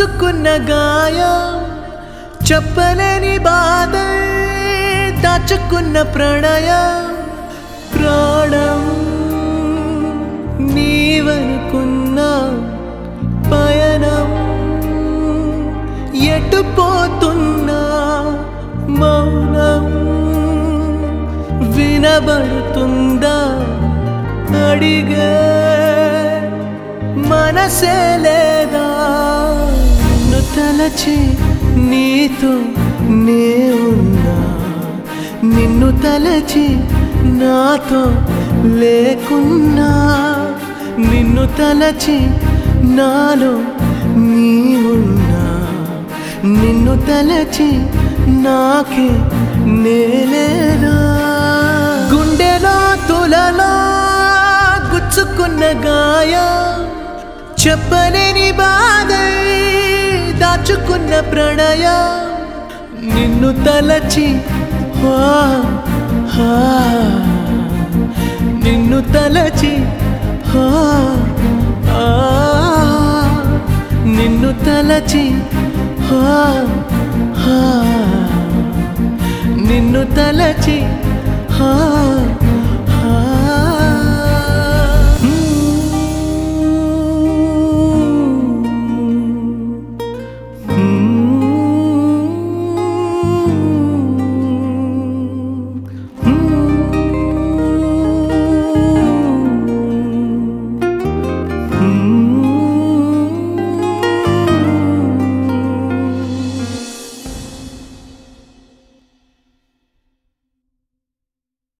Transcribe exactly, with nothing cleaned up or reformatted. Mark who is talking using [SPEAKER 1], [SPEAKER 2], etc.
[SPEAKER 1] గుచ్చుకున్న గాయం చెప్పలేని బాధ దాచుకున్న ప్రణయం ప్రాణం నీవనుకున్న పయనం ఎటుపోతున్నా మౌనం వినబడుతుందా అడిగే మనసే లేదా నిన్ను తలచి నీతో నే ఉన్నా నిన్ను తలచి నాతో లేకున్నా నిన్ను తలచి నాలో నీ ఉన్నా నిన్ను తలచి నాకే నేలేనా గుండెలో తులలో గుచ్చుకున్న గాయం చెప్పలేని బాధ దాచుకున్న ప్రణయం నిన్ను తలచి నిన్ను తలచి నిన్ను తలచి నిన్ను తలచి